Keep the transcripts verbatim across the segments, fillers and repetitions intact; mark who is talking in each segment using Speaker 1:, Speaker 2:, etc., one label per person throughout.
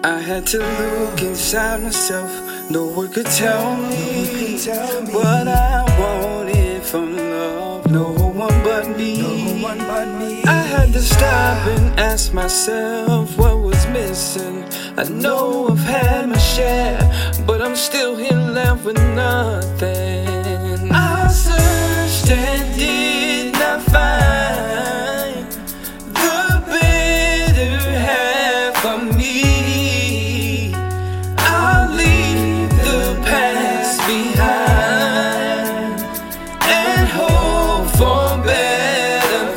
Speaker 1: I had to look inside myself. No one could tell me what I wanted from love. No one but me. I had to stop and ask myself what was missing. I know I've had my share, but I'm still here left with nothing. I searched and did not find the better half of me. I'll leave the past behind and hope for better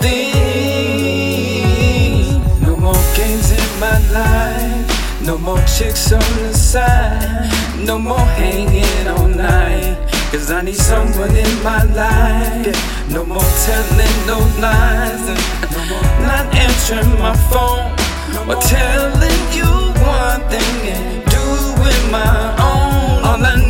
Speaker 1: things. No more games in my life, no more chicks on the side, no more hanging all night, cause I need someone in my life. No more telling no lies, and not answering my phone, or telling you one thing and doing my own. All I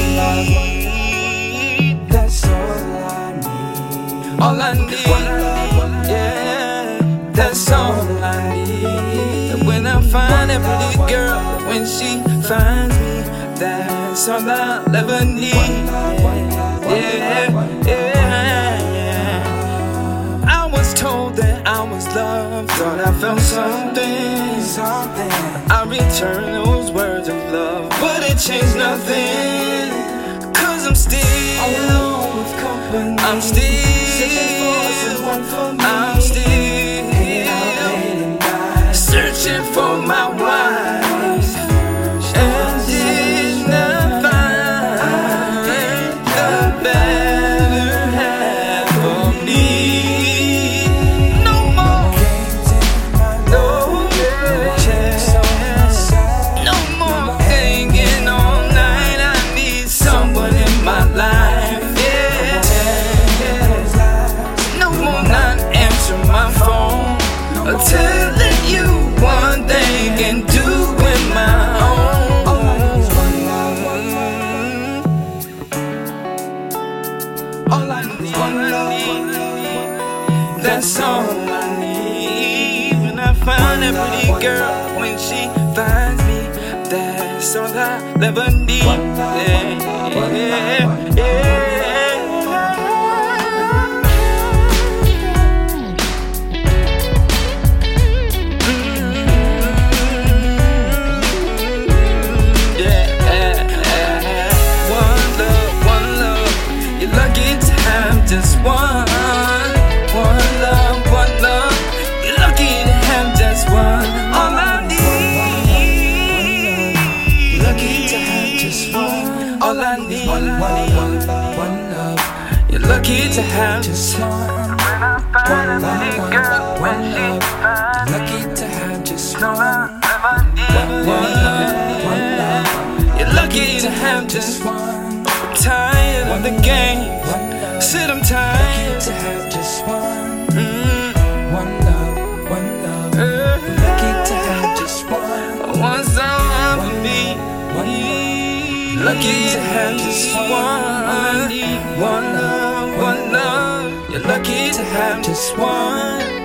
Speaker 1: need, that's all I need. All I need, yeah, that's all I need. And when I find that pretty girl, when she finds me, that's all I'll ever need. Yeah, yeah. I was told that I was loved, thought I felt something. I returned those words of love, but it changed nothing. Cause I'm still alone with company. I'm still, I'm still searching for my wife. Telling you one thing and doing my own. All I need, all I need, that's all I need. When I find that pretty girl, when she finds me, that's all I'll ever need. Yeah, yeah, yeah. Just one, one love, one love. You're lucky to have just one. All I need, lucky to have just one. All I need, one, one, one love. You're lucky to have just one. When I find a pretty girl, when she finds, lucky to have just one. One love, one love. You're lucky to have just one. I'm tired of the game. Said I'm tired to have just one. Mm. One love, one love. Uh, lucky to have just one. One song for me. One, lucky to have just one. One love, one love. You're lucky to have just one.